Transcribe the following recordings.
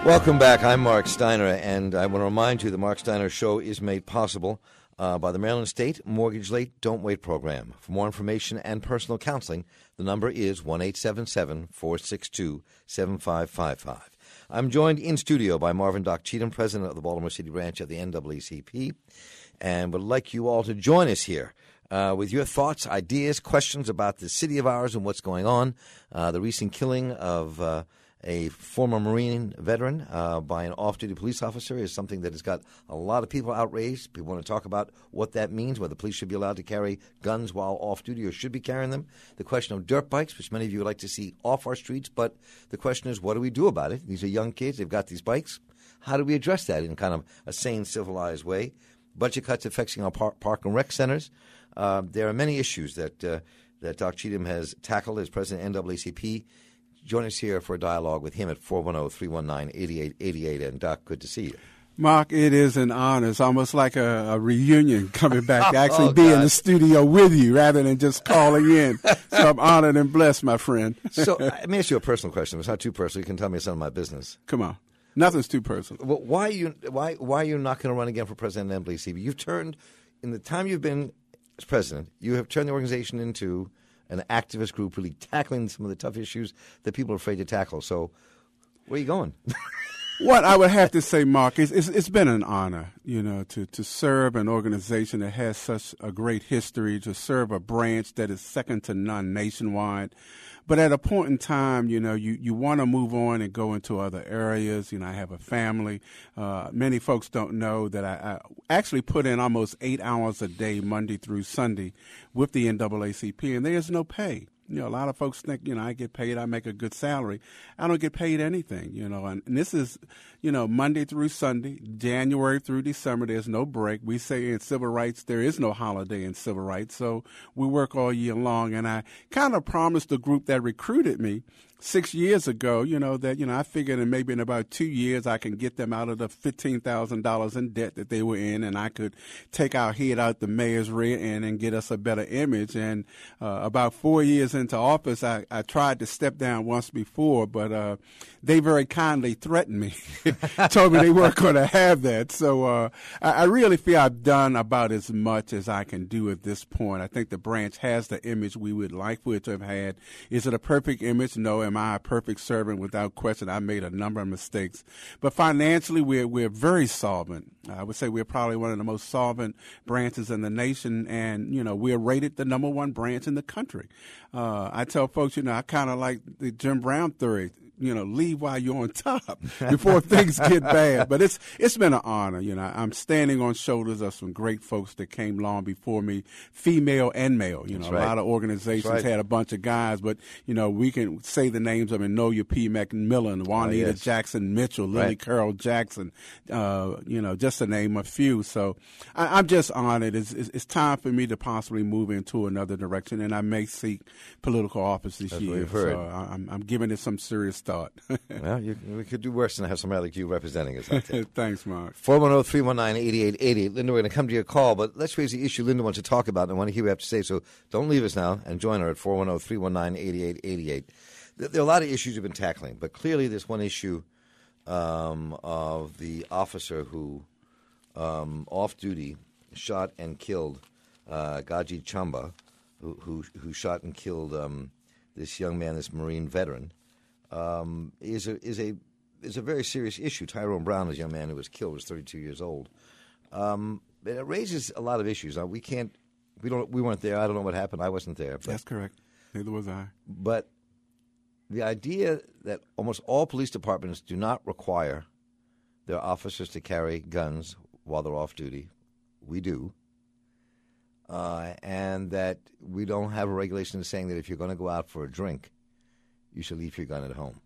Welcome back. I'm Mark Steiner, and I want to remind you the Mark Steiner Show is made possible by the Maryland State Mortgage Late Don't Wait program. For more information and personal counseling, the number is 1-877-462-7555. I'm joined in studio by Marvin Doc Cheatham, president of the Baltimore City branch of the NAACP, and would like you all to join us here with your thoughts, ideas, questions about the city of ours and what's going on. The recent killing of a former Marine veteran by an off-duty police officer is something that has got a lot of people outraged. People want to talk about what that means, whether police should be allowed to carry guns while off-duty or should be carrying them. The question of dirt bikes, which many of you would like to see off our streets, but the question is, what do we do about it? These are young kids. They've got these bikes. How do we address that in kind of a sane, civilized way? Budget cuts affecting our park and rec centers. There are many issues that Doc Cheatham has tackled as president of NAACP. Join us here for a dialogue with him at 410-319-8888. And, Doc, good to see you. Mark, it is an honor. It's almost like a reunion coming back to actually be in the studio with you rather than just calling in. So I'm honored and blessed, my friend. So let me ask you a personal question. It's not too personal. You can tell me some of my business. Come on. Nothing's too personal. Well, why are you not going to run again for president of NAACP? You've turned, in the time you've been as president, you have turned the organization into an activist group really tackling some of the tough issues that people are afraid to tackle. So where are you going? What I would have to say, Mark, it's been an honor, to serve an organization that has such a great history, to serve a branch that is second to none nationwide. But at a point in time, you want to move on and go into other areas. I have a family. Many folks don't know that I actually put in almost 8 hours a day, Monday through Sunday, with the NAACP, and there's no pay. A lot of folks think, I get paid, I make a good salary. I don't get paid anything, and this is, Monday through Sunday, January through December, there's no break. We say in civil rights, there is no holiday in civil rights, so we work all year long. And I kind of promised the group that recruited me 6 years ago, I figured in maybe in about 2 years I can get them out of the $15,000 in debt that they were in, and I could take our head out the mayor's rear end and get us a better image. And about 4 years into office, I tried to step down once before, but they very kindly threatened me, told me they weren't going to have that. So I really feel I've done about as much as I can do at this point. I think the branch has the image we would like for it to have had. Is it a perfect image? No. Am I a perfect servant? Without question, I made a number of mistakes. But financially, we're very solvent. I would say we're probably one of the most solvent branches in the nation, and, we're rated the number one branch in the country. I tell folks, I kind of like the Jim Brown theory. Leave while you're on top before things get bad. But it's been an honor. I'm standing on shoulders of some great folks that came long before me, female and male. That's a right. lot of organizations had a bunch of guys, but we can say the names of Enola P. McMillan, Juanita Jackson Mitchell, Lily Carroll Jackson, just to name a few. So I'm just honored. It's time for me to possibly move into another direction, and I may seek political office this year. So I'm giving it some serious thought. Well, we could do worse than have somebody like you representing us out there. Thanks, Mark. 410-319-8888. Linda, we're going to come to your call, but let's raise the issue Linda wants to talk about, and I want to hear what you have to say, so don't leave us now and join her at 410-319-8888. There are a lot of issues you've been tackling, but clearly there's one issue of the officer who, off-duty, shot and killed Gaji Chamba, who shot and killed this young man, this Marine veteran. Is a very serious issue. Tyrone Brown, this young man who was killed, was 32 years old. It raises a lot of issues. We weren't there. I don't know what happened. I wasn't there. That's correct. Neither was I. But the idea that almost all police departments do not require their officers to carry guns while they're off duty, we do. And that we don't have a regulation saying that if you're going to go out for a drink, you should leave your gun at home.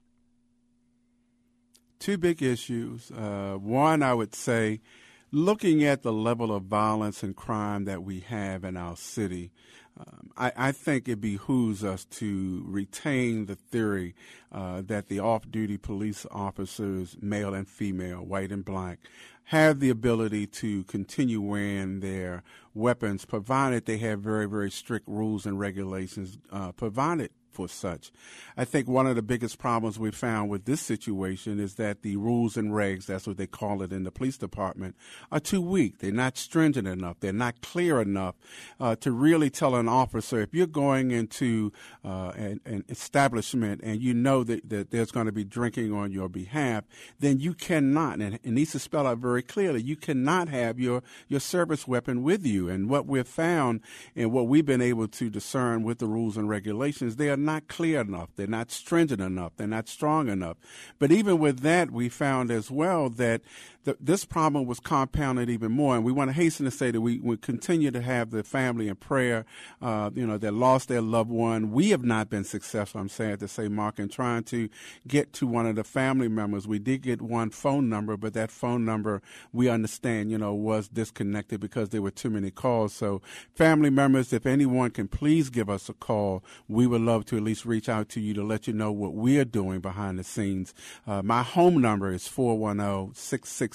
Two big issues. One, I would say, looking at the level of violence and crime that we have in our city, I think it behooves us to retain the theory that the off-duty police officers, male and female, white and black, have the ability to continue wearing their weapons, provided they have very, very strict rules and regulations, provided for such. I think one of the biggest problems we found with this situation is that the rules and regs, that's what they call it in the police department, are too weak. They're not stringent enough. They're not clear enough to really tell an officer, if you're going into an establishment and you know that there's going to be drinking on your behalf, then you cannot, and it needs to spell out very clearly, you cannot have your service weapon with you. And what we've found and what we've been able to discern with the rules and regulations, they are not clear enough. They're not stringent enough. They're not strong enough. But even with that, we found as well that this problem was compounded even more. And we want to hasten to say that we continue to have the family in prayer, that lost their loved one. We have not been successful, I'm sad to say, Mark, in trying to get to one of the family members. We did get one phone number, but that phone number, we understand, was disconnected because there were too many calls. So family members, if anyone can please give us a call, we would love to at least reach out to you to let you know what we are doing behind the scenes. My home number is 410-669-8683,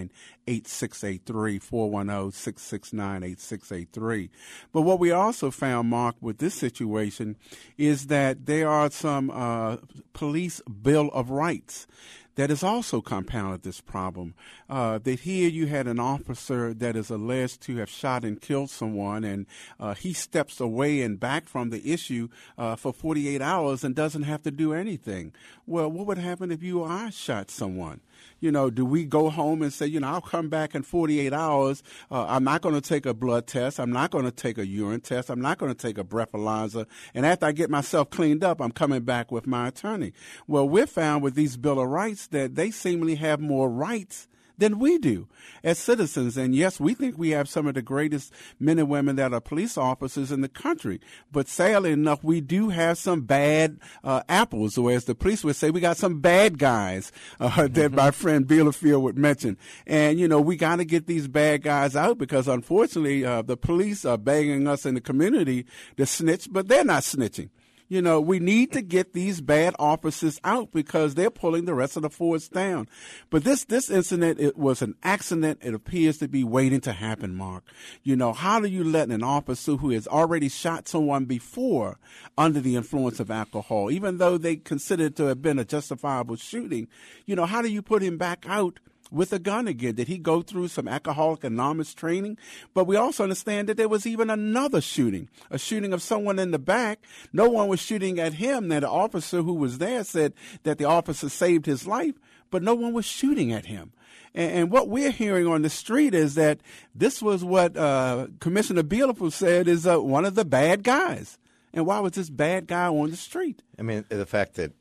410-669-8683. But what we also found, Mark, with this situation is that there are some police Bill of Rights that has also compounded this problem. That here you had an officer that is alleged to have shot and killed someone, and he steps away and back from the issue for 48 hours and doesn't have to do anything. Well, what would happen if you or I shot someone? Do we go home and say, I'll come back in 48 hours. I'm not going to take a blood test. I'm not going to take a urine test. I'm not going to take a breathalyzer. And after I get myself cleaned up, I'm coming back with my attorney. Well, we're found with these Bill of Rights that they seemingly have more rights than we do as citizens. And yes, we think we have some of the greatest men and women that are police officers in the country. But sadly enough, we do have some bad apples, or as the police would say, we got some bad guys that my friend Bielefeld would mention. And, we got to get these bad guys out because, unfortunately, the police are begging us in the community to snitch, but they're not snitching. We need to get these bad officers out because they're pulling the rest of the force down. But this incident, it was an accident. It appears to be waiting to happen, Mark. How do you let an officer who has already shot someone before under the influence of alcohol, even though they consider it to have been a justifiable shooting, how do you put him back out with a gun again? Did he go through some Alcoholics Anonymous training? But we also understand that there was even another shooting, a shooting of someone in the back. No one was shooting at him. Now, the officer who was there said that the officer saved his life, but no one was shooting at him. And what we're hearing on the street is that this was what Commissioner Bielefeld said is one of the bad guys. And why was this bad guy on the street? I mean, the fact that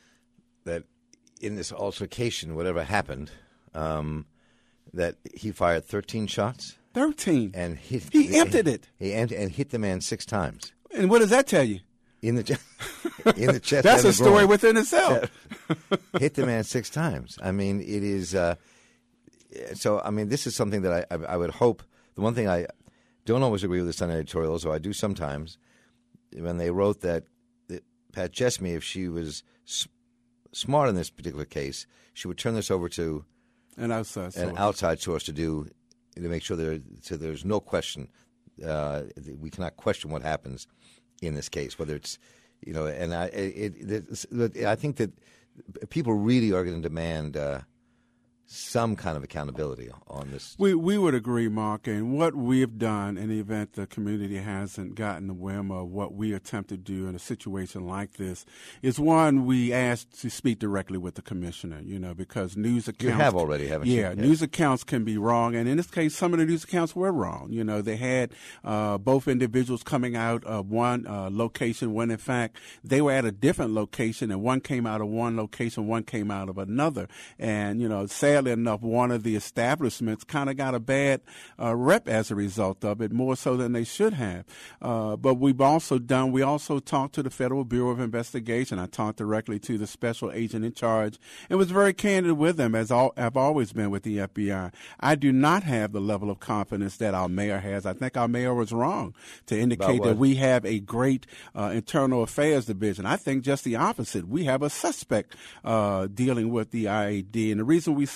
in this altercation, whatever happened, that he fired 13 shots. 13. And he emptied it. He and hit the man 6 times. And what does that tell you? In the chest. That's a story within itself. Hit the man 6 times. I mean, it is. This is something that I would hope. The one thing I don't always agree with the Sun editorial, so I do sometimes, when they wrote that Pat Chesme, if she was smart in this particular case, she would turn this over to an outside source to make sure there's no question. We cannot question what happens in this case, whether it's And I think that people really are going to demand some kind of accountability on this. We would agree, Mark, and what we have done in the event the community hasn't gotten the whim of what we attempt to do in a situation like this is, one, we asked to speak directly with the commissioner, because news accounts... You have already, haven't you? Yeah, news accounts can be wrong, and in this case, some of the news accounts were wrong. They had both individuals coming out of one location when, in fact, they were at a different location, and one came out of one location, one came out of another. And, sadly enough, one of the establishments kind of got a bad rep as a result of it, more so than they should have. But we also talked to the Federal Bureau of Investigation. I talked directly to the special agent in charge and was very candid with them, as I've always been with the FBI. I do not have the level of confidence that our mayor has. I think our mayor was wrong to indicate that we have a great internal affairs division. I think just the opposite. We have a suspect dealing with the IAD. And the reason we say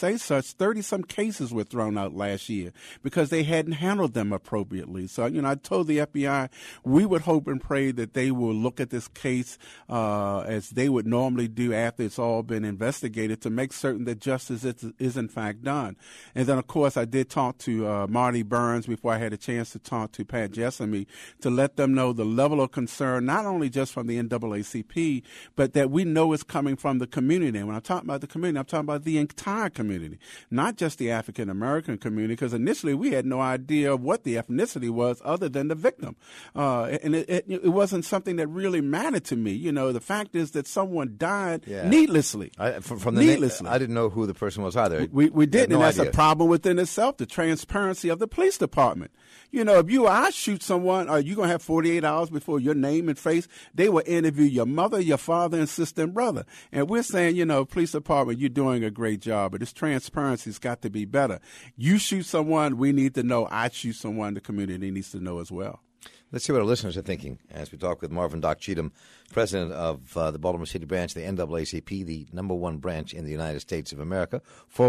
say such, 30-some cases were thrown out last year because they hadn't handled them appropriately. So, I told the FBI we would hope and pray that they will look at this case as they would normally do after it's all been investigated to make certain that justice is in fact done. And then, of course, I did talk to Marty Burns before I had a chance to talk to Pat Jessamy to let them know the level of concern, not only just from the NAACP, but that we know is coming from the community. And when I'm talking about the community, I'm talking about the entire community, not just the African-American community, because initially we had no idea what the ethnicity was other than the victim. And it wasn't something that really mattered to me. The fact is that someone died needlessly. Needlessly. I didn't know who the person was either. We didn't, and that's a problem within itself, the transparency of the police department. If you or I shoot someone, are you going to have 48 hours before your name and face? They will interview your mother, your father, and sister and brother. And we're saying, police department, you're doing a great job, but this transparency's got to be better. You shoot someone, we need to know. I shoot someone, the community needs to know as well. Let's see what our listeners are thinking as we talk with Marvin Doc Cheatham, president of the Baltimore City branch, the NAACP, the number one branch in the United States of America.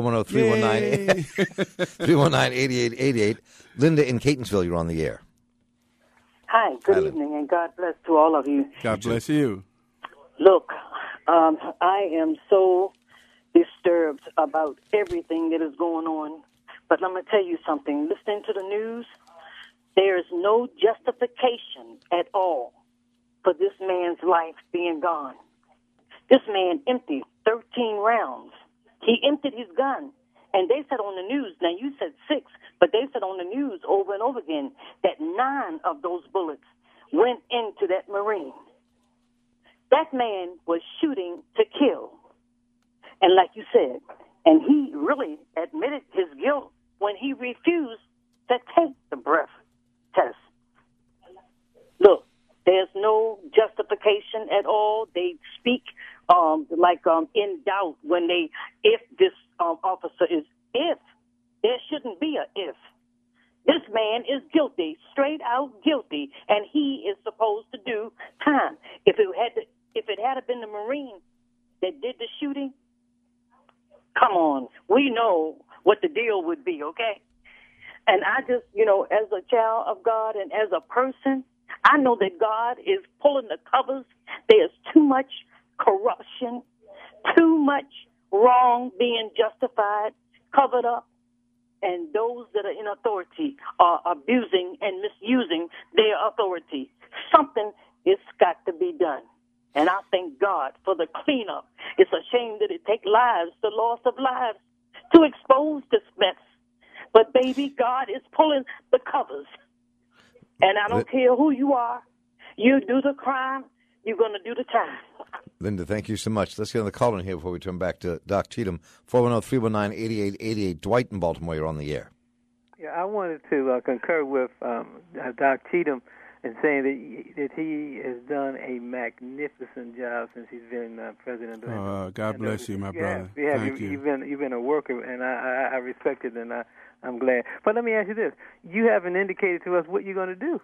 410-319-8888. Linda in Catonsville, you're on the air. Hi, good evening, and God bless to all of you. God bless you. Look, I am so disturbed about everything that is going on, but I'm going to tell you something. Listening to the news, there is no justification at all for this man's life being gone. This man emptied 13 rounds. He emptied his gun. And they said on the news, now you said 6, but they said on the news over and over again that 9 of those bullets went into that Marine. That man was shooting to kill. And like you said, and he really admitted his guilt when he refused to take the breath test. Look, there's no justification at all. They speak in doubt when if this officer is, if. There shouldn't be a if. This man is guilty, straight out guilty, and he is supposed to do time. If it had been the Marine that did the shooting, come on, we know what the deal would be, okay? And I just, as a child of God and as a person, I know that God is pulling the covers. There's too much corruption, too much wrong being justified, covered up, and those that are in authority are abusing and misusing their authority. Something has got to be done. And I thank God for the cleanup. It's a shame that it takes lives, the loss of lives, to expose this mess. But, baby, God is pulling the covers. And I don't care who you are. You do the crime, you're going to do the time. Linda, thank you so much. Let's get on the call in here before we turn back to Doc Cheatham. 410-319-8888. Dwight in Baltimore, you're on the air. Yeah, I wanted to concur with Doc Cheatham in saying that he has done a magnificent job since he's been president. God bless you, my brother. Thank you. You've been a worker, and I respect it, and I'm glad. But let me ask you this. You haven't indicated to us what you're going to do.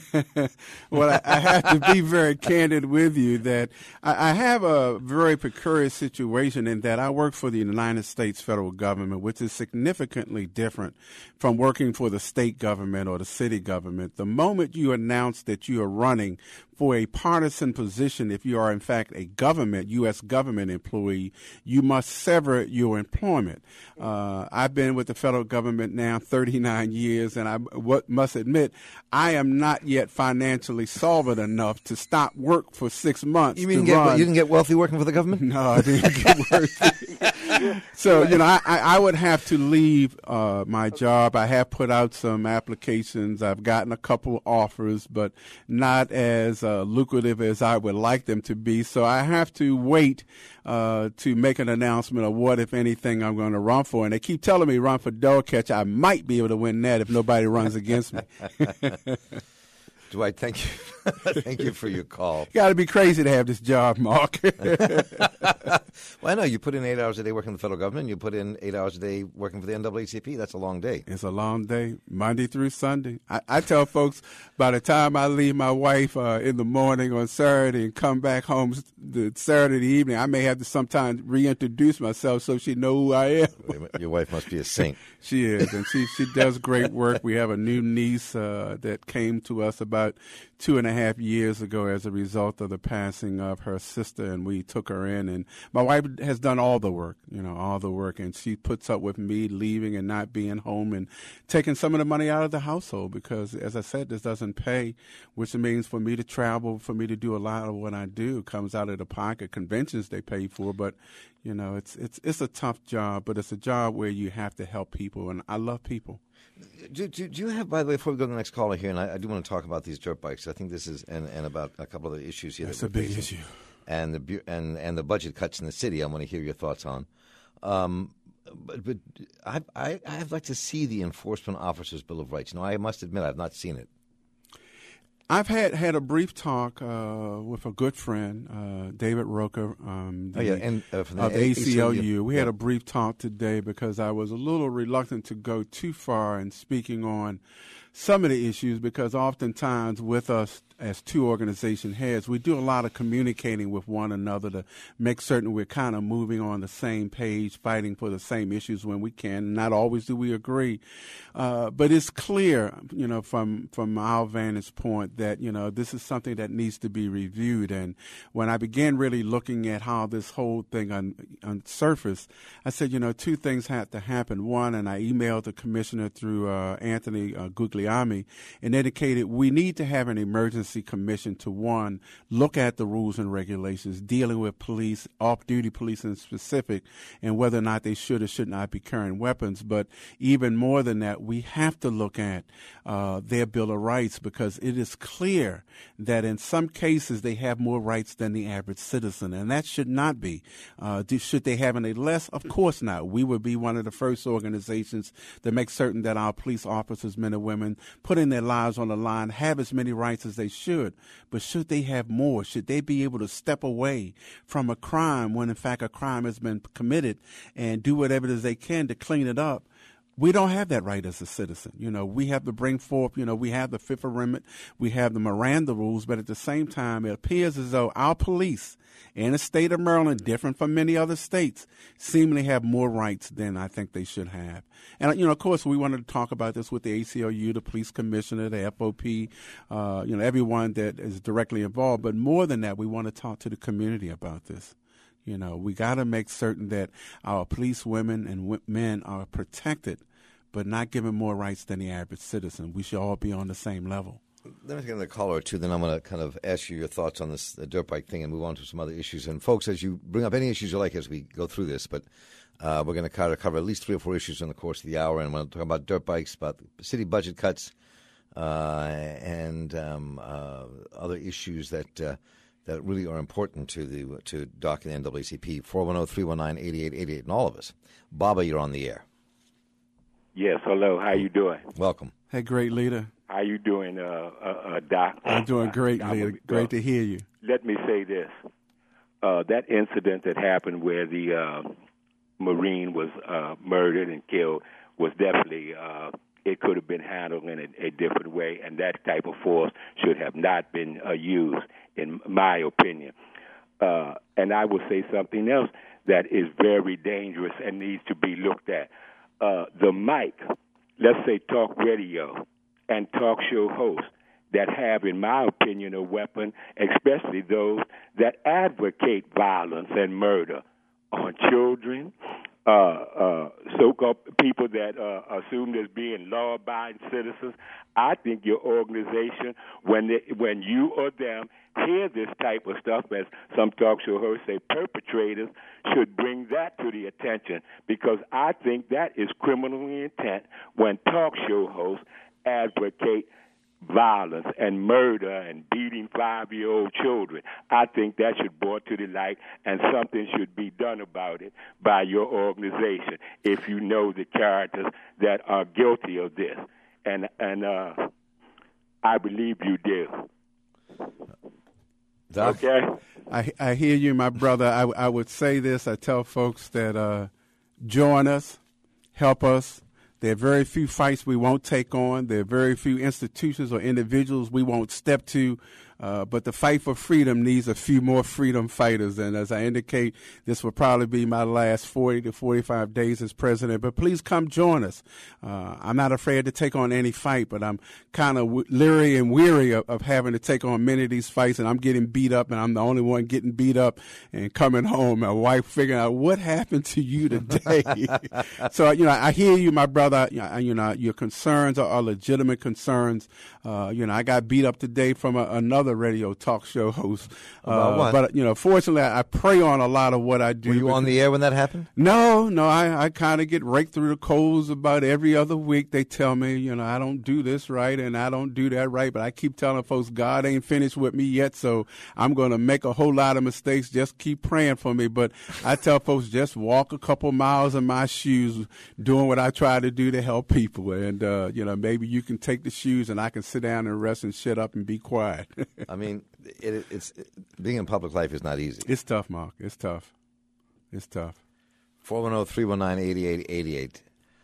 Well, I have to be very candid with you that I have a very precarious situation in that I work for the United States federal government, which is significantly different from working for the state government or the city government. The moment you announce that you are running for a partisan position, if you are in fact a government, U.S. government employee, you must sever your employment. I've been with the federal government now 39 years, and I must admit I am not yet financially solvent enough to stop work for 6 months. You didn't get wealthy working for the government? No, I didn't get wealthy. So, I would have to leave my job. I have put out some applications. I've gotten a couple offers, but not as lucrative as I would like them to be. So I have to wait to make an announcement of what, if anything, I'm going to run for. And they keep telling me run for dog catcher. I might be able to win that if nobody runs against me. Dwight, thank you. Thank you for your call. You got to be crazy to have this job, Mark. Well, I know you put in 8 hours a day working in the federal government. You put in 8 hours a day working for the NAACP. That's a long day. It's a long day, Monday through Sunday. I tell folks by the time I leave my wife in the morning on Saturday and come back home the Saturday evening, I may have to sometimes reintroduce myself so she know who I am. Your wife must be a saint. She is, and she does great work. We have a new niece that came to us about 2.5 years ago as a result of the passing of her sister, and we took her in. And my wife has done all the work, and she puts up with me leaving and not being home and taking some of the money out of the household because, as I said, this doesn't pay, which means for me to travel, for me to do a lot of what I do comes out of the pocket. Conventions they pay for, but it's a tough job, but it's a job where you have to help people, and I love people. Do you have, by the way, before we go to the next caller here, and I do want to talk about these dirt bikes. I think this is and about a couple of the issues here. That's a big issue. And the budget cuts in the city. I want to hear your thoughts on. But I'd like to see the Enforcement Officers' Bill of Rights. Now, I must admit, I've not seen it. I've had a brief talk with a good friend, David Roker, of the ACLU. We had a brief talk today because I was a little reluctant to go too far in speaking on some of the issues because oftentimes with us as two organization heads, we do a lot of communicating with one another to make certain we're kind of moving on the same page, fighting for the same issues when we can. Not always do we agree. But it's clear, from our vantage point that, this is something that needs to be reviewed. And when I began really looking at how this whole thing surfaced, I said, two things had to happen. One, and I emailed the commissioner through Anthony Guglielmi and indicated we need to have an emergency commission to, one, look at the rules and regulations dealing with police, off-duty police in specific, and whether or not they should or should not be carrying weapons. But even more than that, we have to look at their Bill of Rights because it is clear that in some cases they have more rights than the average citizen, and that should not be. Should they have any less? Of course not. We would be one of the first organizations to make certain that our police officers, men and women, putting their lives on the line, have as many rights as they should. But should they have more? Should they be able to step away from a crime when, in fact, a crime has been committed and do whatever it is they can to clean it up? We don't have that right as a citizen. We have to bring forth, we have the Fifth Amendment, we have the Miranda rules, but at the same time, it appears as though our police in the state of Maryland, different from many other states, seemingly have more rights than I think they should have. And, of course, we wanted to talk about this with the ACLU, the police commissioner, the FOP, everyone that is directly involved. But more than that, we want to talk to the community about this. We got to make certain that our police women and men are protected, but not given more rights than the average citizen. We should all be on the same level. Let me get another caller or two, then I'm going to kind of ask you your thoughts on this dirt bike thing and move on to some other issues. And, folks, as you bring up any issues you like as we go through this, but we're going to kind of cover at least 3 or 4 issues in the course of the hour. And we're going to talk about dirt bikes, about the city budget cuts, and other issues that really are important to Doc and the NAACP. 410-319-8888, and all of us. Baba, you're on the air. Yes, hello. How you doing? Welcome. Hey, great leader. How you doing, Doc? I'm doing great, leader. Great to hear you. Let me say this. That incident that happened where the Marine was murdered and killed was definitely it could have been handled in a different way, and that type of force should have not been used, in my opinion. And I will say something else that is very dangerous and needs to be looked at. The mic, let's say talk radio and talk show hosts that have, in my opinion, a weapon, especially those that advocate violence and murder on children, so-called people that assumed as being law-abiding citizens. I think your organization, when you or them hear this type of stuff, as some talk show hosts say, perpetrators should bring that to the attention, because I think that is criminally intent when talk show hosts advocate violence and murder and beating 5-year-old children. I think that should be brought to the light, and something should be done about it by your organization if you know the characters that are guilty of this. And I believe you do. Doc? Okay. I hear you, my brother. I would say this. I tell folks that join us, help us. There are very few fights we won't take on. There are very few institutions or individuals we won't step to. But the fight for freedom needs a few more freedom fighters. And as I indicate, this will probably be my last 40 to 45 days as president. But please come join us. I'm not afraid to take on any fight, but I'm kind of leery and weary of having to take on many of these fights. And I'm getting beat up, and I'm the only one getting beat up and coming home. My wife figuring out what happened to you today. So, I hear you, my brother. Your concerns are legitimate concerns. I got beat up today from another radio talk show host. But fortunately, I prey on a lot of what I do. Were you on the air when that happened? No, I kind of get raked through the coals about every other week. They tell me, I don't do this right and I don't do that right. But I keep telling folks, God ain't finished with me yet, so I'm going to make a whole lot of mistakes. Just keep praying for me. But I tell folks, just walk a couple miles in my shoes, doing what I try to do to help people. And, maybe you can take the shoes and I can sit down and rest and shut up and be quiet. I mean, it's being in public life is not easy. It's tough, Mark. It's tough. 410-319-8888.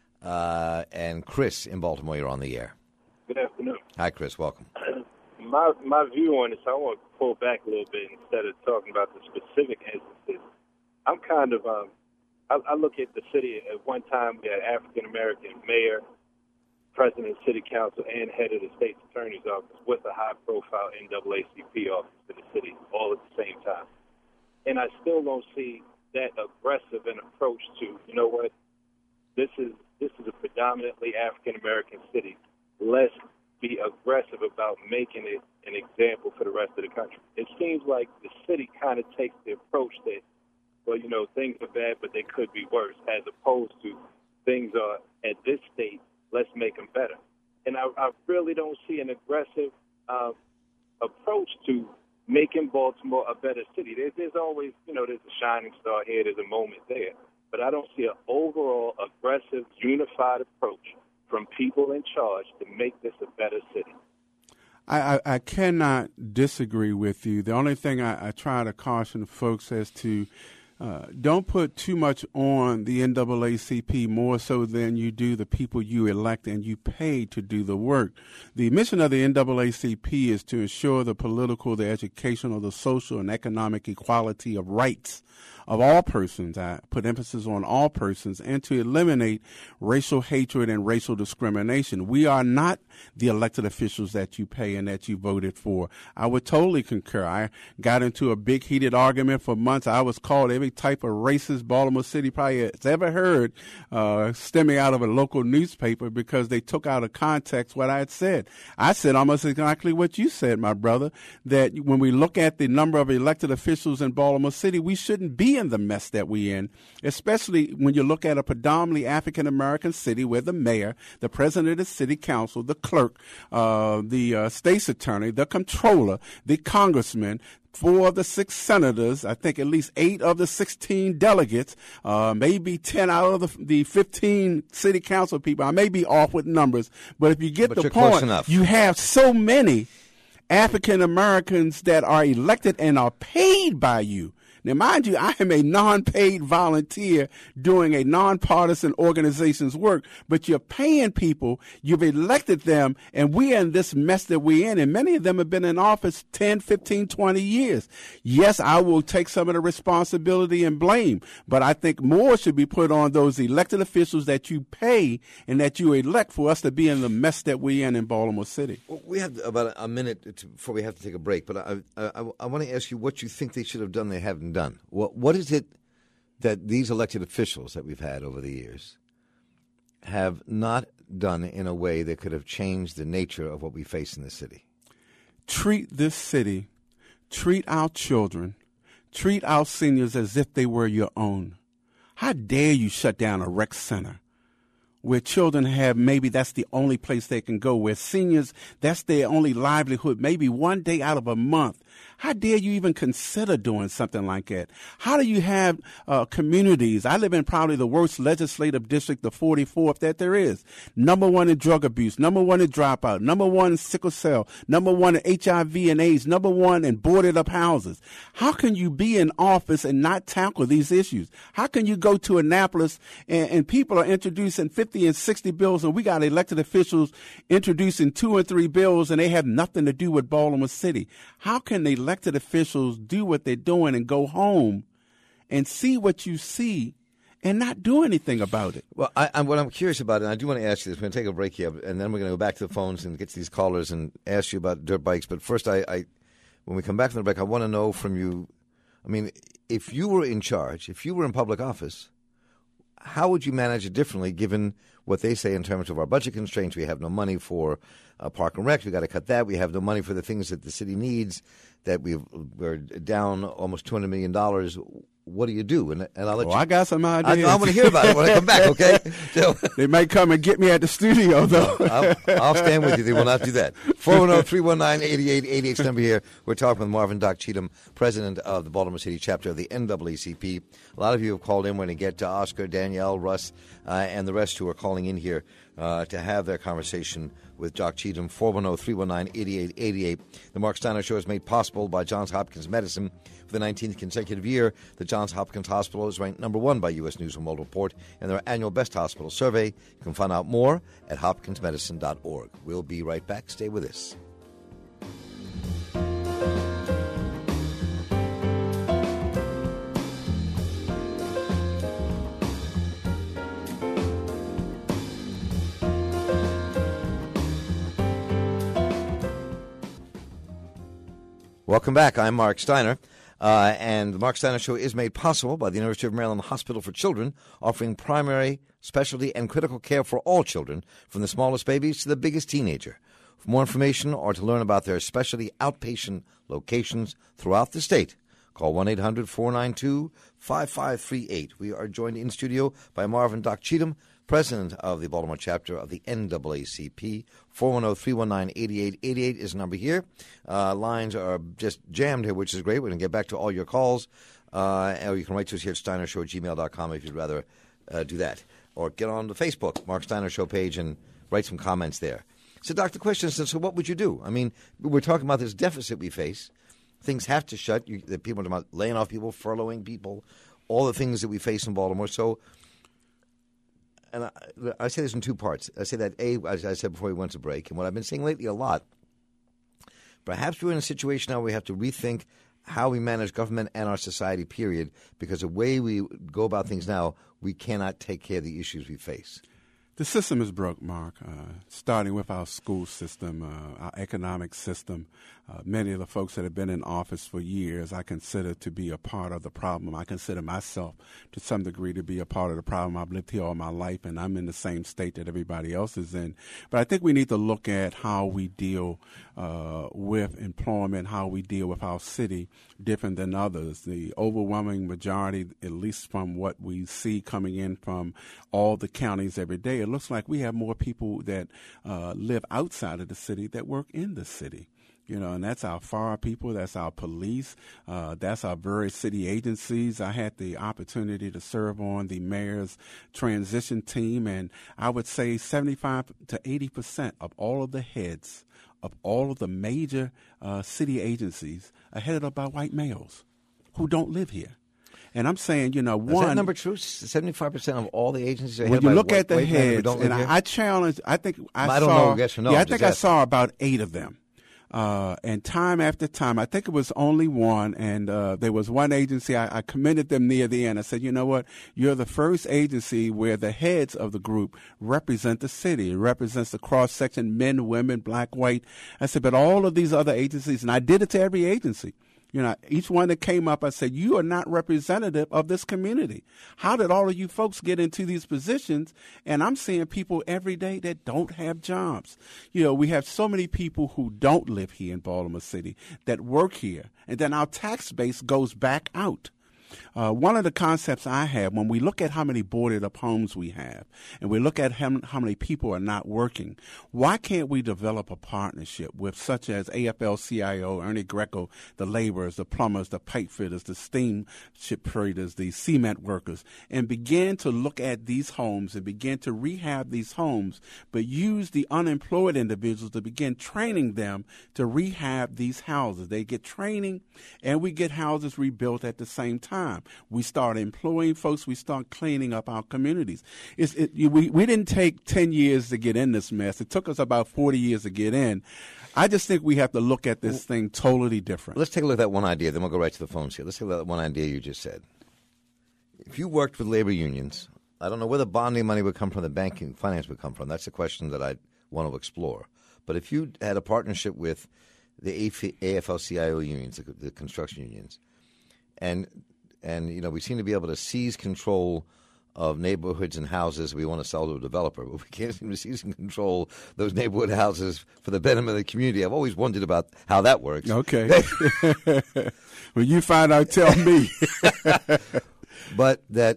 And Chris in Baltimore, you're on the air. Good afternoon. Hi, Chris. Welcome. My view on this, I want to pull back a little bit instead of talking about the specific instances. I'm kind of, I look at the city. At one time, we had African-American mayor, president of city council, and head of the state's attorney's office with a high-profile NAACP office for the city all at the same time. And I still don't see that aggressive an approach to, this is a predominantly African-American city. Let's be aggressive about making it an example for the rest of the country. It seems like the city kind of takes the approach that, things are bad, but they could be worse, as opposed to things are at this state, let's make them better. And I really don't see an aggressive approach to making Baltimore a better city. There's always, there's a shining star here, there's a moment there. But I don't see an overall aggressive, unified approach from people in charge to make this a better city. I cannot disagree with you. The only thing I try to caution folks as to don't put too much on the NAACP more so than you do the people you elect and you pay to do the work. The mission of the NAACP is to ensure the political, the educational, the social, and economic equality of rights of all persons. I put emphasis on all persons, and to eliminate racial hatred and racial discrimination. We are not the elected officials that you pay and that you voted for. I would totally concur. I got into a big heated argument for months. I was called every type of racist Baltimore City probably has ever heard, stemming out of a local newspaper because they took out of context what I had said. I said almost exactly what you said, my brother, that when we look at the number of elected officials in Baltimore City, we shouldn't be in the mess that we're in, especially when you look at a predominantly African-American city where the mayor, the president of the city council, the clerk, the state's attorney, the comptroller, the congressman, 4 of the 6 senators, I think at least 8 of the 16 delegates, maybe 10 out of the 15 city council people. I may be off with numbers, but if you get the point, you have so many African Americans that are elected and are paid by you. Now, mind you, I am a non-paid volunteer doing a nonpartisan organization's work, but you're paying people, you've elected them, and we're in this mess that we're in, and many of them have been in office 10, 15, 20 years. Yes, I will take some of the responsibility and blame, but I think more should be put on those elected officials that you pay and that you elect for us to be in the mess that we're in Baltimore City. Well, we have about a minute before we have to take a break, but I want to ask you what you think they should have done they haven't done. What is it that these elected officials that we've had over the years have not done in a way that could have changed the nature of what we face in the city? Treat this city, treat our children, treat our seniors as if they were your own. How dare you shut down a rec center where children have, maybe that's the only place they can go, where seniors, that's their only livelihood, maybe one day out of a month How dare you even consider doing something like that? How do you have communities? I live in probably the worst legislative district, the 44th, that there is. Number one in drug abuse, number one in dropout, number one in sickle cell, number one in HIV and AIDS, number one in boarded up houses. How can you be in office and not tackle these issues? How can you go to Annapolis and people are introducing 50 and 60 bills, and we got elected officials introducing 2 or 3 bills, and they have nothing to do with Baltimore City? How can the elected officials do what they're doing and go home and see what you see and not do anything about it? Well, what I'm curious about, and I do want to ask you this, we're going to take a break here, and then we're going to go back to the phones and get to these callers and ask you about dirt bikes. But first, when we come back from the break, I want to know from you, I mean, if you were in charge, if you were in public office, how would you manage it differently given what they say in terms of our budget constraints? We have no money for Park and Rec. We got to cut that. We have no money for the things that the city needs, that we're down almost $200 million. What do you do? And I'll let you. I got some ideas. I want to hear about it when I come back, okay? So, they may come and get me at the studio, though. I'll stand with you. They will not do that. 410-319-8888 number here. We're talking with Marvin Doc Cheatham, president of the Baltimore City chapter of the NAACP. A lot of you have called in. We're going to get to Oscar, Danielle, Russ, and the rest who are calling in here to have their conversation with Doc Cheatham. 410-319-8888. The Mark Steiner Show is made possible by Johns Hopkins Medicine. For the 19th consecutive year, the Johns Hopkins Hospital is ranked number 1 by U.S. News and World Report in their annual Best Hospital Survey. You can find out more at hopkinsmedicine.org. We'll be right back. Stay with us. Welcome back. I'm Mark Steiner. And the Mark Steiner Show is made possible by the University of Maryland Hospital for Children, offering primary, specialty, and critical care for all children, from the smallest babies to the biggest teenager. For more information or to learn about their specialty outpatient locations throughout the state, call 1-800-492-5538. We are joined in studio by Marvin Doc Cheatham, president of the Baltimore chapter of the NAACP. 410-319-8888 is the number here. Lines are just jammed here, which is great. We're going to get back to all your calls. Or you can write to us here at steinershow@gmail.com if you'd rather do that. Or get on the Facebook, Mark Steiner Show page, and write some comments there. So, Doc, the question is, so what would you do? I mean, we're talking about this deficit we face. Things have to shut. The people are talking about laying off people, furloughing people, all the things that we face in Baltimore. So, and I say this in 2 parts. I say that, A, as I said before we went to break, and what I've been saying lately a lot, perhaps we're in a situation now where we have to rethink how we manage government and our society, period, because the way we go about things now, we cannot take care of the issues we face. The system is broke, Mark, starting with our school system, our economic system. Many of the folks that have been in office for years, I consider to be a part of the problem. I consider myself, to some degree, to be a part of the problem. I've lived here all my life, and I'm in the same state that everybody else is in. But I think we need to look at how we deal with employment, how we deal with our city, different than others. The overwhelming majority, at least from what we see coming in from all the counties every day, it looks like we have more people that live outside of the city that work in the city. You know, and that's our fire people, that's our police, that's our various city agencies. I had the opportunity to serve on the mayor's transition team, and I would say 75 to 80% of all of the heads of all of the major city agencies are headed up by white males who don't live here. And I'm saying, you know, Is that number true? 75% of all the agencies are when headed you by look at the white men who heads, don't live and here? I challenge, I think I don't saw, know, yes or no, yeah, I I'm think just I saw about 8 of them. And time after time, I think it was only one, and there was one agency, I commended them near the end. I said, you know what, you're the first agency where the heads of the group represent the city. It represents the cross-section, men, women, black, white. I said, but all of these other agencies, and I did it to every agency. You know, each one that came up, I said, you are not representative of this community. How did all of you folks get into these positions? And I'm seeing people every day that don't have jobs. You know, we have so many people who don't live here in Baltimore City that work here. And then our tax base goes back out. One of the concepts I have, when we look at how many boarded up homes we have, and we look at how many people are not working, why can't we develop a partnership with such as AFL-CIO, Ernie Greco, the laborers, the plumbers, the pipe fitters, the steamship traders, the cement workers, and begin to look at these homes and begin to rehab these homes, but use the unemployed individuals to begin training them to rehab these houses. They get training, and we get houses rebuilt at the same time. We start employing folks. We start cleaning up our communities. We didn't take 10 years to get in this mess. It took us about 40 years to get in. I just think we have to look at this thing totally different. Let's take a look at that one idea, then we'll go right to the phones here. Let's take a look at that one idea you just said. If you worked with labor unions, I don't know where the bonding money would come from, the banking finance would come from. That's a question that I want to explore. But if you had a partnership with the AFL-CIO unions, the construction unions, and we seem to be able to seize control of neighborhoods and houses we want to sell to a developer, but we can't seem to seize and control those neighborhood houses for the betterment of the community. I've always wondered about how that works. Okay. When you find out, tell me. But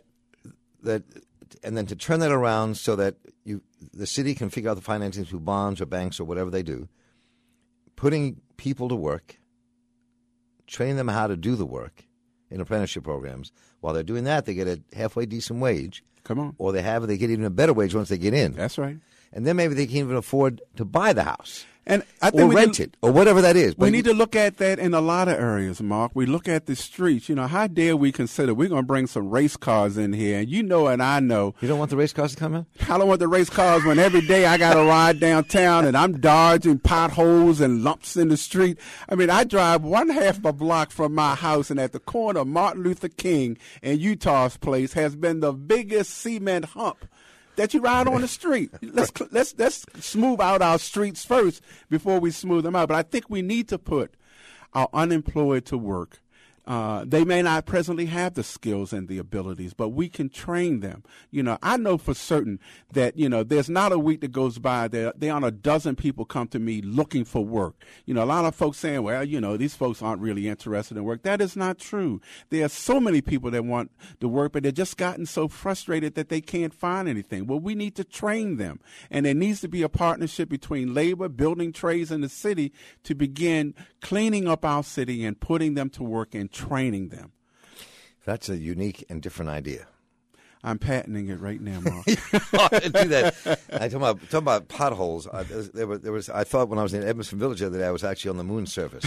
and then to turn that around so that the city can figure out the financing through bonds or banks or whatever they do, putting people to work, training them how to do the work in apprenticeship programs. While they're doing that, they get a halfway decent wage. Come on. Or they get even a better wage once they get in. That's right. And then maybe they can even afford to buy the house. And I think or rent it, or whatever that is. We need to look at that in a lot of areas, Mark. We look at the streets. How dare we consider we're going to bring some race cars in here? And you know and I know. You don't want the race cars to come in? I don't want the race cars when every day I got to ride downtown and I'm dodging potholes and lumps in the street. I mean, I drive one half a block from my house, and at the corner of Martin Luther King and Utah's place has been the biggest cement hump that you ride on the street. Let's smooth out our streets first before we smooth them out. But I think we need to put our unemployed to work. They may not presently have the skills and the abilities, but we can train them. I know for certain that, there's not a week that goes by that there aren't a dozen people come to me looking for work. A lot of folks saying, well, these folks aren't really interested in work. That is not true. There are so many people that want to work, but they've just gotten so frustrated that they can't find anything. Well, we need to train them. And there needs to be a partnership between labor, building trades, and the city to begin cleaning up our city and putting them to work and training them. That's a unique and different idea. I'm patenting it right now, Mark. Do that. I talking about potholes. I thought when I was in Edmondson Village the other day, I was actually on the moon surface.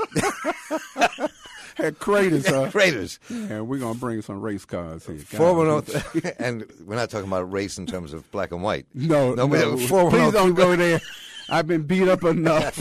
Had craters, huh? Craters. And we're gonna bring some race cars here. 410, and we're not talking about race in terms of black and white. No. Please don't go there. I've been beat up enough.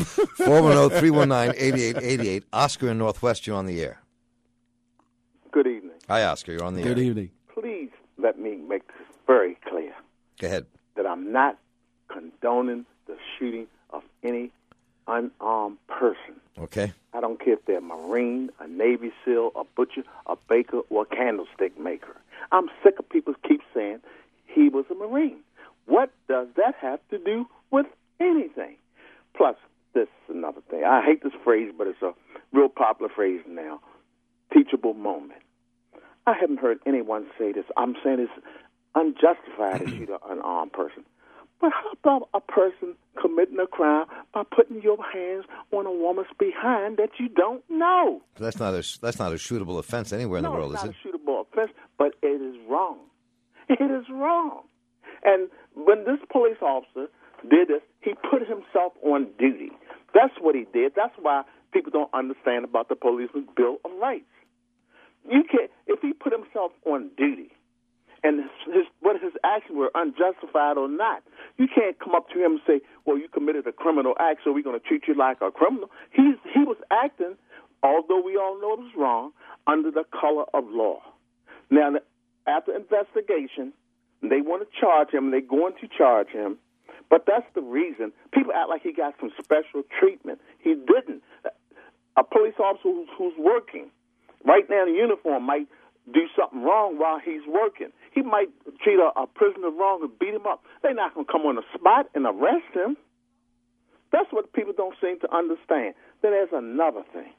410-319-8888. Oscar in Northwest, you're on the air. Good evening. Hi, Oscar. You're on the air. Good evening. Please let me make this very clear. Go ahead. That I'm not condoning the shooting of any unarmed person. Okay. I don't care if they're a Marine, a Navy SEAL, a butcher, a baker, or a candlestick maker. I'm sick of people keep saying he was a Marine. What does that have to do with anything? Plus, this is another thing. I hate this phrase, but it's a real popular phrase now. Teachable moment. I haven't heard anyone say this. I'm saying it's unjustified to shoot an unarmed person. But how about a person committing a crime by putting your hands on a woman's behind that you don't know? That's not a shootable offense anywhere in the world, is it? It's not a shootable offense, but it is wrong. It is wrong. And when this police officer did this, he put himself on duty. That's what he did. That's why people don't understand about the Policeman's Bill of Rights. You can't, if he put himself on duty, and whether his actions were unjustified or not, you can't come up to him and say, well, you committed a criminal act, so we're going to treat you like a criminal. He was acting, although we all know it was wrong, under the color of law. Now, after investigation, they want to charge him, and they're going to charge him, but that's the reason. People act like he got some special treatment. He didn't. A police officer who's working right now in uniform might do something wrong while he's working. He might treat a prisoner wrong and beat him up. They're not going to come on the spot and arrest him. That's what people don't seem to understand. Then there's another thing.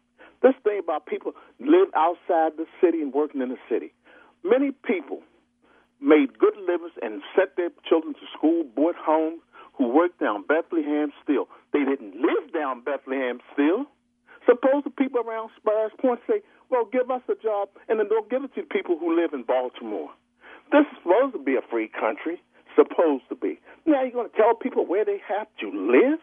This thing about people live outside the city and working in the city. Many people made good livings and sent their children to school, bought homes, who worked down Bethlehem Steel. They didn't live down Bethlehem Steel. Suppose the people around Spurs Point say, well, give us a job, and then they'll give it to the people who live in Baltimore. This is supposed to be a free country, supposed to be. Now you're going to tell people where they have to live?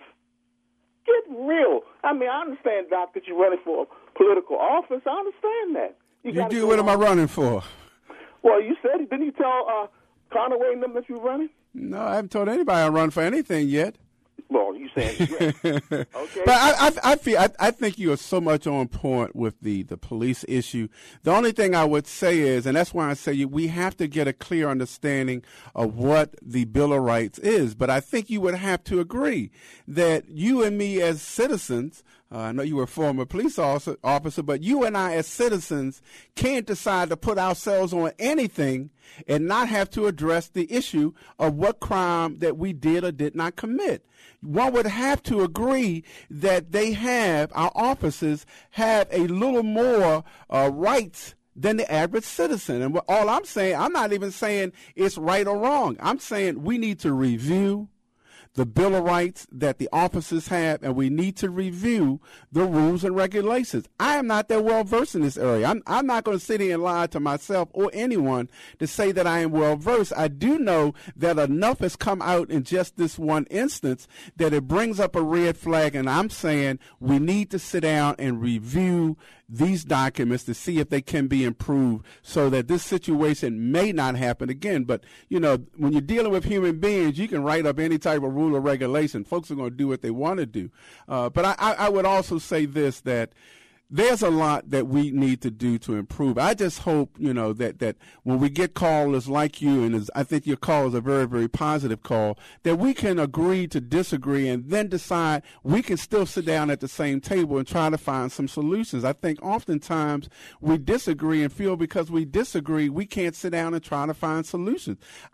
Get real. I mean, I understand, Doc, that you're running for political office. I understand that. You do. What am I running for? Well, you said, didn't you tell Conaway and them that you're running? No, I haven't told anybody I'm running for anything yet. Well, you saying yes. Okay. But I think you are so much on point with the police issue. The only thing I would say is, and that's why I say we have to get a clear understanding of what the Bill of Rights is. But I think you would have to agree that you and me as citizens, I know you were a former police officer, but you and I as citizens can't decide to put ourselves on anything and not have to address the issue of what crime that we did or did not commit. One would have to agree that our officers have a little more rights than the average citizen. And all I'm saying, I'm not even saying it's right or wrong. I'm saying we need to review the Bill of Rights that the officers have, and we need to review the rules and regulations. I am not that well versed in this area. I'm not going to sit here and lie to myself or anyone to say that I am well versed. I do know that enough has come out in just this one instance that it brings up a red flag, and I'm saying we need to sit down and review these documents to see if they can be improved so that this situation may not happen again. But, you know, when you're dealing with human beings, you can write up any type of rule or regulation. Folks are going to do what they want to do. But I would also say this, that there's a lot that we need to do to improve. I just hope, you know, that when we get callers like you, and I think your call is a very, very positive call, that we can agree to disagree and then decide we can still sit down at the same table and try to find some solutions. I think oftentimes we disagree and feel because we disagree, we can't sit down and try to find solutions.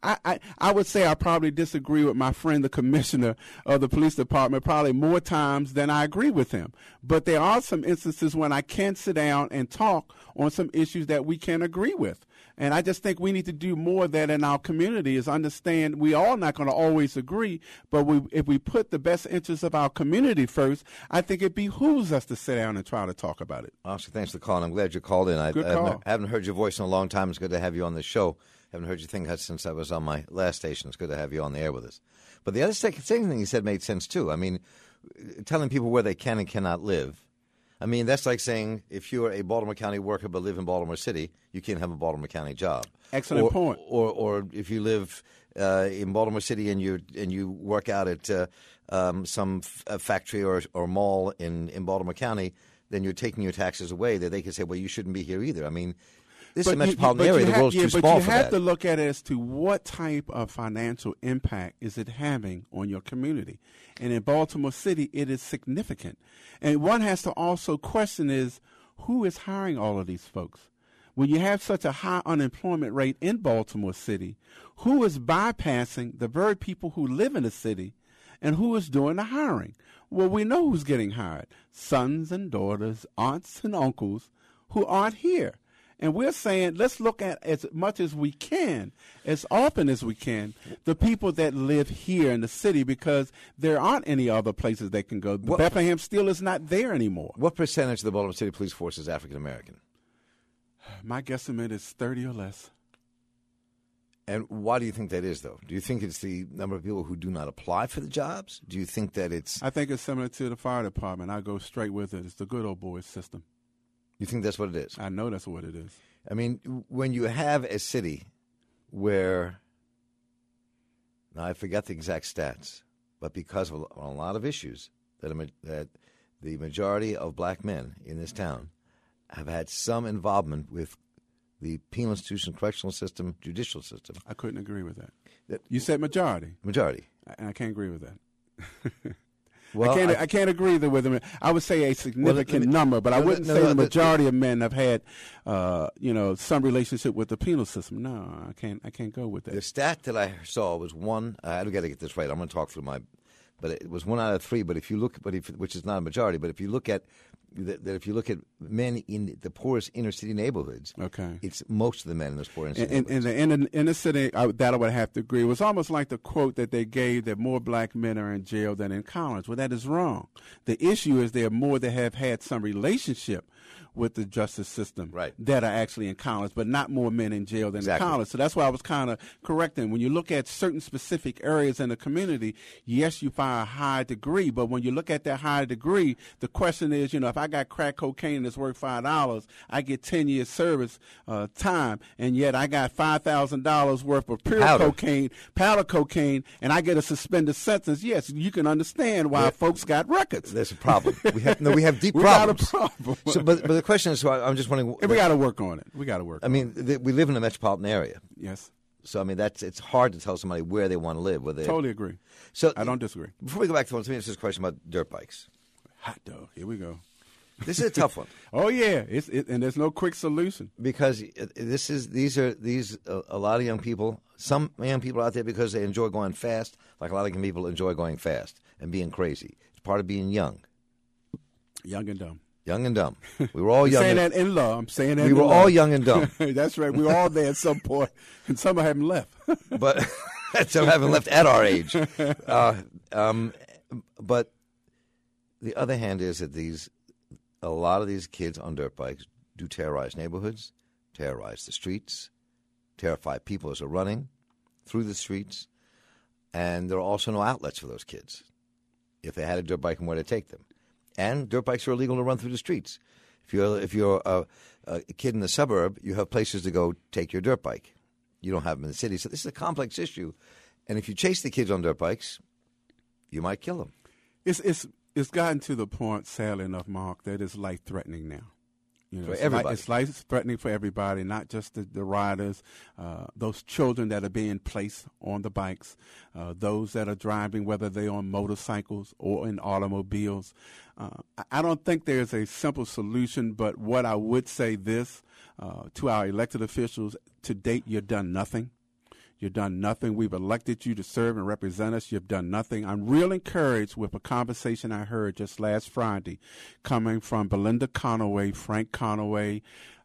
I would say I probably disagree with my friend, the commissioner of the police department, probably more times than I agree with him. But there are some instances when I can sit down and talk on some issues that we can agree with. And I just think we need to do more of that in our community, is understand we all not going to always agree, but if we put the best interests of our community first, I think it behooves us to sit down and try to talk about it. Oscar, thanks for calling. I'm glad you called in. Good call. I haven't heard your voice in a long time. It's good to have you on the show. I haven't heard your thing since I was on my last station. It's good to have you on the air with us. But the other second thing you said made sense, too. I mean, telling people where they can and cannot live. I mean, that's like saying if you're a Baltimore County worker but live in Baltimore City, you can't have a Baltimore County job. Excellent point. Or if you live in Baltimore City and you work out at some factory or mall in Baltimore County, then you're taking your taxes away. That they can say, well, you shouldn't be here either. I mean, this is a metropolitan area. The world's too small for that. But you have to look at it as to what type of financial impact is it having on your community. And in Baltimore City, it is significant. And one has to also question is, who is hiring all of these folks? When you have such a high unemployment rate in Baltimore City, who is bypassing the very people who live in the city, and who is doing the hiring? Well, we know who's getting hired. Sons and daughters, aunts and uncles who aren't here. And we're saying, let's look at as much as we can, as often as we can, the people that live here in the city, because there aren't any other places they can go. Bethlehem Steel is not there anymore. What percentage of the Baltimore City Police Force is African American? My guesstimate is 30 or less. And why do you think that is, though? Do you think it's the number of people who do not apply for the jobs? Do you think that it's... I think it's similar to the fire department. I go straight with it. It's the good old boys system. You think that's what it is? I know that's what it is. I mean, when you have a city where, now I forgot the exact stats, but because of a lot of issues that the majority of black men in this town have had some involvement with the penal institution, correctional system, judicial system. I couldn't agree with that. You said majority. Majority. And I can't agree with that. Well, I can't agree with him. I would say a significant number, but I wouldn't say the majority of men have had, some relationship with the penal system. No, I can't go with that. The stat that I saw was one. I've got to get this right. I'm going to talk through but it was 1 out of 3. But if you look, which is not a majority, but if you look at if you look at men in the poorest inner city neighborhoods, okay, it's most of the men in those poor inner city neighborhoods. In the inner city, that I would have to agree. It was almost like the quote that they gave that more black men are in jail than in college. Well, that is wrong. The issue is there are more that have had some relationship with the justice system that are actually in college, but not more men in jail than in college. So that's why I was kind of correcting. When you look at certain specific areas in the community, yes, you find a high degree, but when you look at that high degree, the question is, if I got crack cocaine that's worth $5, I get 10 years service time, and yet I got $5,000 worth of powder cocaine, and I get a suspended sentence. Yes, you can understand why folks got records. There's a problem. We have deep problems. We got a problem. So, but the question is, so I'm just wondering. We got to work on it. We live in a metropolitan area. Yes. So, it's hard to tell somebody where they want to live. Totally agree. So I don't disagree. Before we go back to let me ask this question about dirt bikes. Hot dog. Here we go. This is a tough one. Oh yeah, and there's no quick solution because these are a lot of young people. Some young people out there because they enjoy going fast, like a lot of young people enjoy going fast and being crazy. It's part of being young. Young and dumb. Young and dumb. We were all young. I'm saying that in law. I'm saying that. We were all young and dumb. That's right. We were all there at some point, and some haven't left. But some haven't left at our age. But the other hand is that a lot of these kids on dirt bikes do terrorize neighborhoods, terrorize the streets, terrify people as they're running through the streets, and there are also no outlets for those kids if they had a dirt bike and where to take them. And dirt bikes are illegal to run through the streets. If you're a kid in the suburb, you have places to go take your dirt bike. You don't have them in the city. So this is a complex issue. And if you chase the kids on dirt bikes, you might kill them. It's gotten to the point, sadly enough, Mark, that it's life-threatening now. For everybody. It's life-threatening for everybody, not just the riders, those children that are being placed on the bikes, those that are driving, whether they're on motorcycles or in automobiles. I don't think there's a simple solution, but what I would say to our elected officials, to date, you've done nothing. You've done nothing. We've elected you to serve and represent us. You've done nothing. I'm real encouraged with a conversation I heard just last Friday coming from Belinda Conaway, Frank Conaway,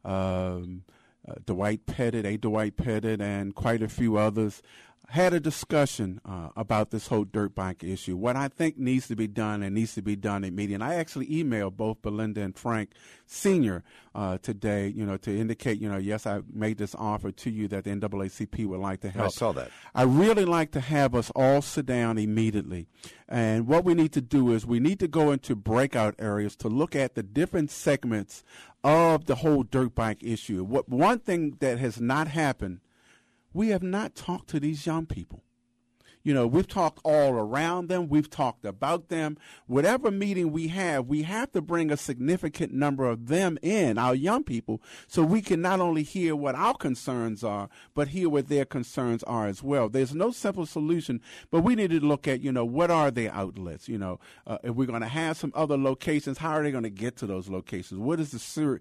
Dwight Pettit, and quite a few others. Had a discussion about this whole dirt bike issue. What I think needs to be done and needs to be done immediately. And I actually emailed both Belinda and Frank Sr. Today, to indicate, yes, I made this offer to you that the NAACP would like to help. I saw that. I really like to have us all sit down immediately. And what we need to do is we need to go into breakout areas to look at the different segments of the whole dirt bike issue. One thing that has not happened, we have not talked to these young people. We've talked all around them. We've talked about them. Whatever meeting we have to bring a significant number of them in, our young people, so we can not only hear what our concerns are, but hear what their concerns are as well. There's no simple solution, but we need to look at, what are their outlets? If we're going to have some other locations, how are they going to get to those locations? What is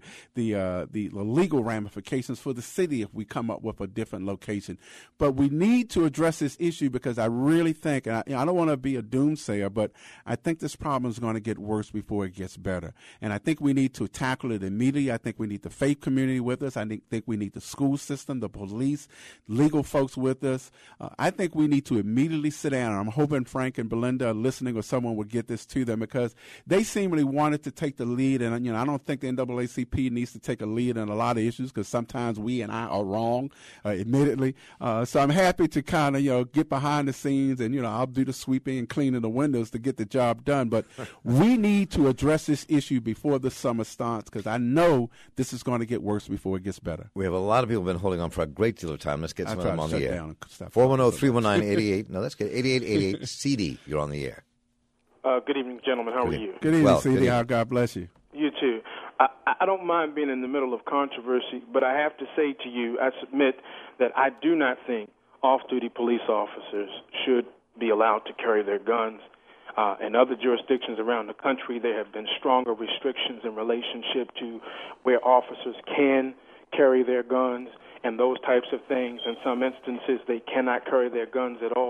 the legal ramifications for the city if we come up with a different location? But we need to address this issue because I really think, and I don't want to be a doomsayer, but I think this problem is going to get worse before it gets better. And I think we need to tackle it immediately. I think we need the faith community with us. I think we need the school system, the police, legal folks with us. I think we need to immediately sit down. I'm hoping Frank and Belinda are listening or someone would get this to them because they seemingly wanted to take the lead. And, I don't think the NAACP needs to take a lead in a lot of issues because sometimes we and I are wrong, admittedly. So I'm happy to kind of, get behind the scenes and, I'll do the sweeping and cleaning the windows to get the job done. But we need to address this issue before the summer starts because I know this is going to get worse before it gets better. We have a lot of people been holding on for a great deal of time. Let's get some of them on the air. 410-319-88. No, let's get 8888 CD. You're on the air. Good evening, gentlemen. How are you? Good evening, CD. God bless you. You too. I don't mind being in the middle of controversy, but I have to say to you, I submit that I do not think off-duty police officers should be allowed to carry their guns. In other jurisdictions around the country, there have been stronger restrictions in relationship to where officers can carry their guns and those types of things. In some instances, they cannot carry their guns at all.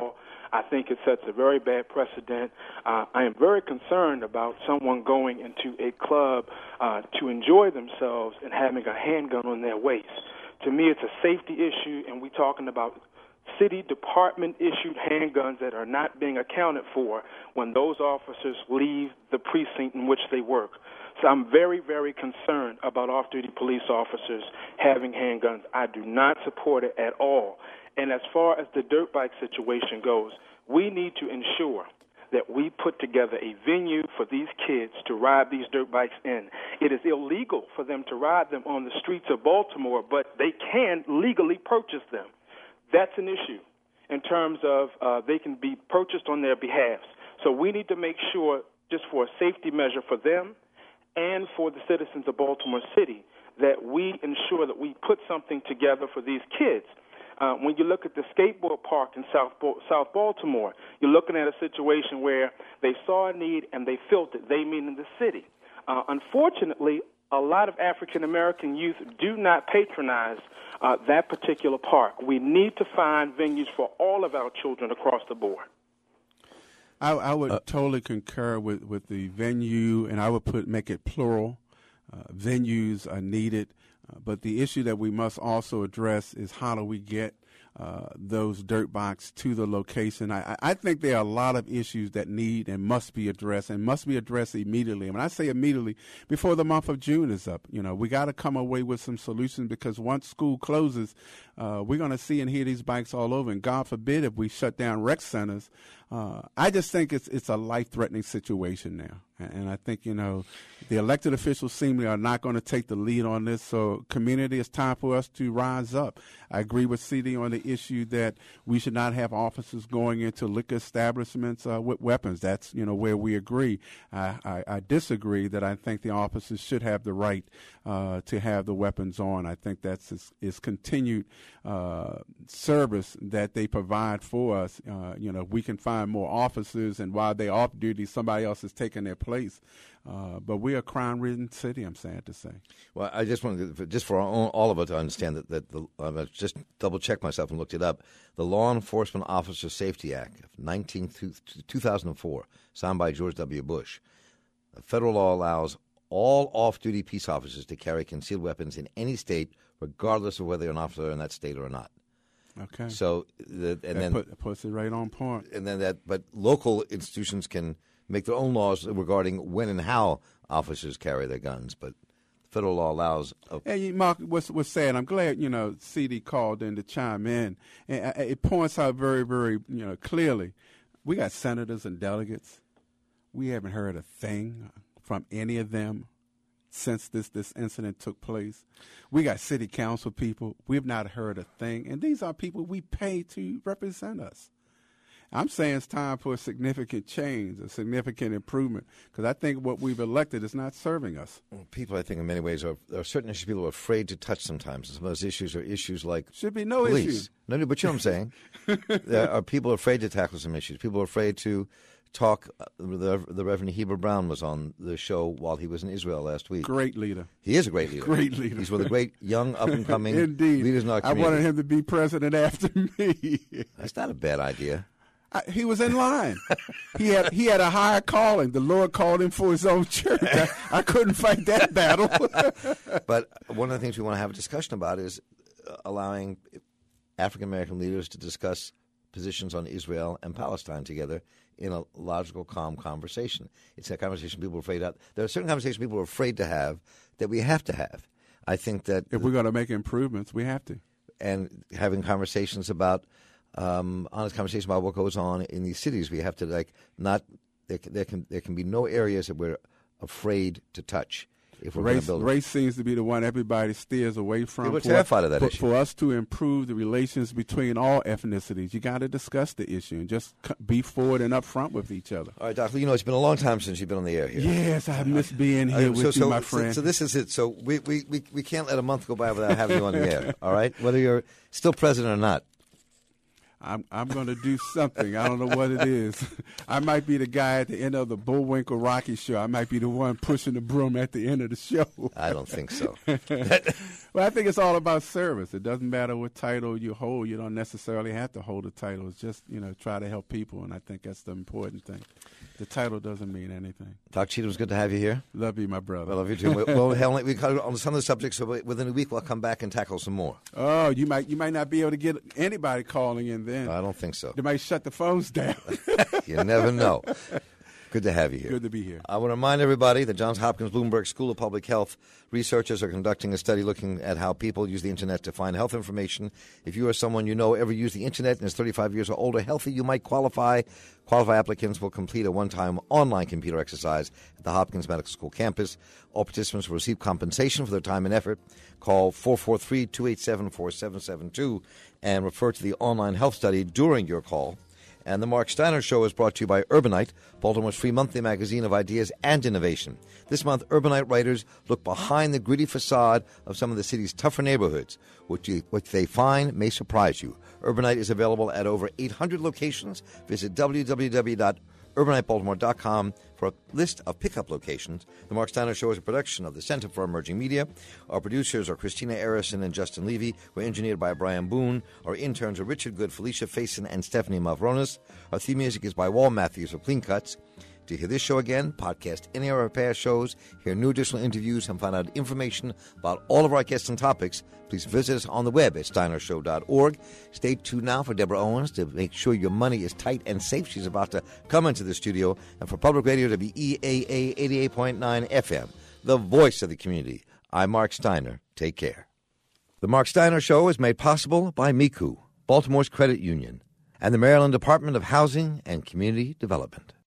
I think it sets a very bad precedent. I am very concerned about someone going into a club to enjoy themselves and having a handgun on their waist. To me, it's a safety issue, and we're talking about city department-issued handguns that are not being accounted for when those officers leave the precinct in which they work. So I'm very, very concerned about off-duty police officers having handguns. I do not support it at all. And as far as the dirt bike situation goes, we need to ensure that we put together a venue for these kids to ride these dirt bikes in. It is illegal for them to ride them on the streets of Baltimore, but they can legally purchase them. That's an issue in terms of they can be purchased on their behalf. So we need to make sure, just for a safety measure for them and for the citizens of Baltimore City, that we ensure that we put something together for these kids. When you look at the skateboard park in South Baltimore, you're looking at a situation where they saw a need and they filled it, they meaning the city. Unfortunately, a lot of African-American youth do not patronize that particular park. We need to find venues for all of our children across the board. I would totally concur with the venue, and I would make it plural. Venues are needed. But the issue that we must also address is how do we get those dirt bikes to the location. I think there are a lot of issues that need and must be addressed immediately. And when I say immediately, before the month of June is up, we got to come away with some solutions, because once school closes, we're going to see and hear these bikes all over. And God forbid if we shut down rec centers. I just think it's a life-threatening situation now. And I think, the elected officials seemingly are not going to take the lead on this. So community, it's time for us to rise up. I agree with CD on the issue that we should not have officers going into liquor establishments with weapons. That's, where we agree. I disagree that I think the officers should have the right to have the weapons on. I think that's is continued service that they provide for us. We can find more officers, and while they're off duty, somebody else is taking their place. But we're a crime-ridden city, I'm sad to say. Well, I just wanted just for all of us to understand that I just double-checked myself and looked it up. The Law Enforcement Officer Safety Act of 2004, signed by George W. Bush. The federal law allows all off-duty peace officers to carry concealed weapons in any state, regardless of whether they're an officer in that state or not. Okay. So, that puts it right on point. And then but local institutions can make their own laws regarding when and how officers carry their guns, but federal law allows. Hey, Mark, what's sad? I'm glad CD called in to chime in, and it points out very, very clearly. We got senators and delegates. We haven't heard a thing from any of them since this incident took place. We got city council people. We've not heard a thing, and these are people we pay to represent us. I'm saying it's time for a significant change, a significant improvement, because I think what we've elected is not serving us. People, I think, in many ways, there are certain issues people are afraid to touch sometimes. Some of those issues are issues like should be no police. issue. No, but you know what I'm saying? There are people afraid to tackle some issues. People are afraid to talk. The Reverend Heber Brown was on the show while he was in Israel last week. Great leader. He is a great leader. Great leader. He's one of the great young, up-and-coming Indeed. leaders in our community. I wanted him to be president after me. That's not a bad idea. He was in line. He had a higher calling. The Lord called him for his own church. I couldn't fight that battle. But one of the things we want to have a discussion about is allowing African-American leaders to discuss positions on Israel and Palestine together in a logical, calm conversation. It's a conversation people are afraid of. There are certain conversations people are afraid to have that we have to have. I think that if we're going to make improvements, we have to. And having conversations about honest conversation about what goes on in these cities. We have to there can be no areas that we're afraid to touch if we're going to build. Race seems to be the one everybody steers away from. We're terrified of that issue. For us to improve the relations between all ethnicities, you got to discuss the issue and just be forward and upfront with each other. All right, Doctor, it's been a long time since you've been on the air here. Yes, I miss being here with you, my friend. So this is it. So we can't let a month go by without having you on the air, all right? Whether you're still president or not. I'm going to do something. I don't know what it is. I might be the guy at the end of the Bullwinkle Rocky show. I might be the one pushing the broom at the end of the show. I don't think so. Well, I think it's all about service. It doesn't matter what title you hold. You don't necessarily have to hold a title. It's just, try to help people, and I think that's the important thing. The title doesn't mean anything. Doc Cheatham, it's good to have you here. Love you, my brother. I love you too. Well, Helen, we covered on some of the subjects, so within a week we'll come back and tackle some more. Oh, you might not be able to get anybody calling in then. I don't think so. They might shut the phones down. You never know. Good to have you here. Good to be here. I want to remind everybody that Johns Hopkins Bloomberg School of Public Health researchers are conducting a study looking at how people use the Internet to find health information. If you or someone you know ever used the Internet and is 35 years or older, healthy, you might qualify. Qualified applicants will complete a one-time online computer exercise at the Hopkins Medical School campus. All participants will receive compensation for their time and effort. Call 443-287-4772 and refer to the online health study during your call. And the Mark Steiner Show is brought to you by Urbanite, Baltimore's free monthly magazine of ideas and innovation. This month, Urbanite writers look behind the gritty facade of some of the city's tougher neighborhoods. What they find may surprise you. Urbanite is available at over 800 locations. Visit www.urbanitebaltimore.com for a list of pickup locations. The Mark Steiner Show is a production of the Center for Emerging Media. Our producers are Christina Arison and Justin Levy. We're engineered by Brian Boone. Our interns are Richard Good, Felicia Faison, and Stephanie Mavronis. Our theme music is by Wal Matthews of Clean Cuts. To hear this show again, podcast any of our past shows, hear new additional interviews, and find out information about all of our guests and topics, please visit us on the web at steinershow.org. Stay tuned now for Deborah Owens to make sure your money is tight and safe. She's about to come into the studio. And for Public Radio WEAA 88.9 FM, the voice of the community, I'm Mark Steiner. Take care. The Mark Steiner Show is made possible by MICU, Baltimore's credit union, and the Maryland Department of Housing and Community Development.